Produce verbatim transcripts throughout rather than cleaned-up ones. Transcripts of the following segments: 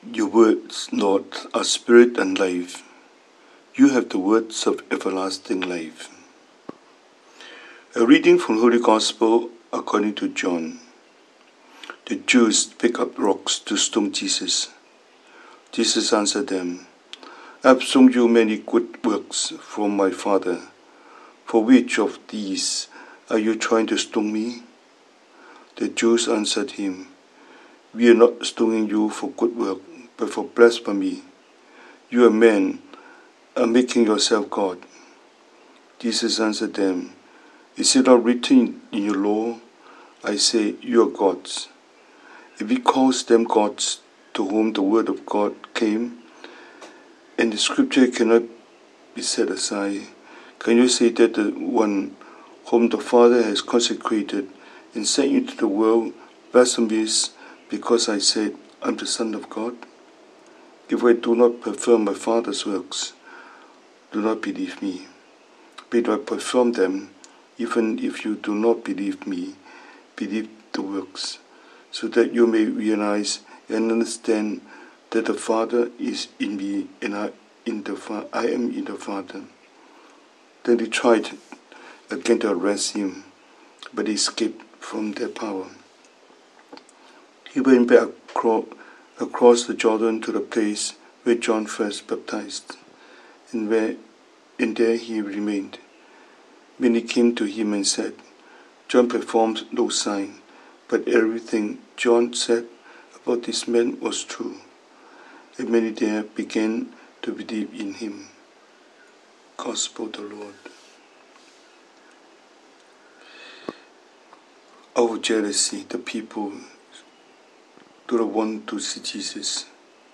Your words, Lord, are spirit and life. You have the words of everlasting life. A reading from Holy Gospel according to John. The Jews picked up rocks to stone Jesus. Jesus answered them, I have shown you many good works from my Father. For which of these are you trying to stone me? The Jews answered him, We are not stoning you for good work, but for blasphemy. You, a man, are making yourself God. Jesus answered them, Is it not written in your law, I say, you are gods? If he calls them gods to whom the word of God came, and the scripture cannot be set aside, can you say that the one whom the Father has consecrated and sent into the world blasphemes because I said, I am the Son of God? If I do not perform my Father's works, do not believe me. But if I perform them, even if you do not believe me, believe the works, so that you may realize and understand that the Father is in me and I, in the Fa- I am in the Father. Then they tried again to arrest him, but he escaped from their power. He went back across, across the Jordan to the place where John first baptized, and where and there he remained. Many came to him and said, John performed no sign, but everything John said about this man was true. And many there began to believe in him. Gospel of the Lord. Our jealousy, the people do not want to see Jesus,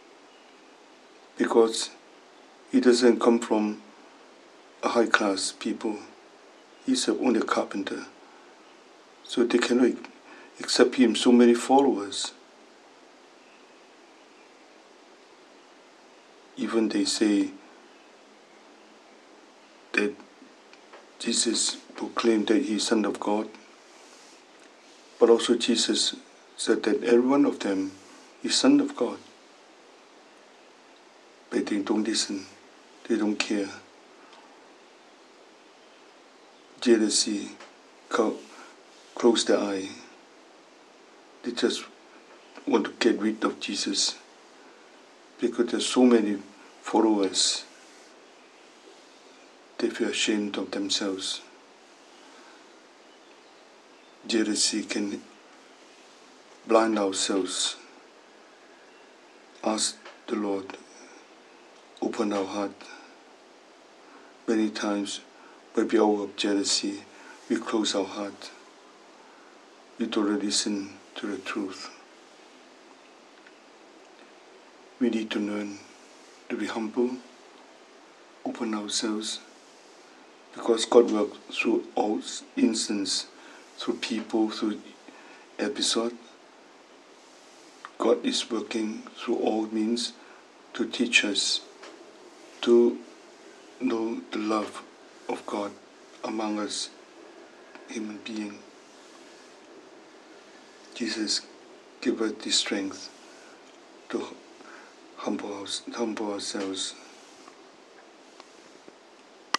because he doesn't come from a high class people. He's only a carpenter. So they cannot accept him, so many followers. Even they say that Jesus proclaimed that he is Son of God. But also Jesus said that every one of them is Son of God. But they don't listen. They don't care. Jealousy, close their eye. They just want to get rid of Jesus because there's so many followers. They feel ashamed of themselves. Jealousy can blind ourselves. Ask the Lord, open our heart. Many times, when we are out of jealousy, we close our heart. We don't listen to the truth. We need to learn to be humble, open ourselves, because God works through all instances, through people, through episode. God is working through all means to teach us to know the love of God among us human beings. Jesus, give us the strength to humble, us, humble ourselves.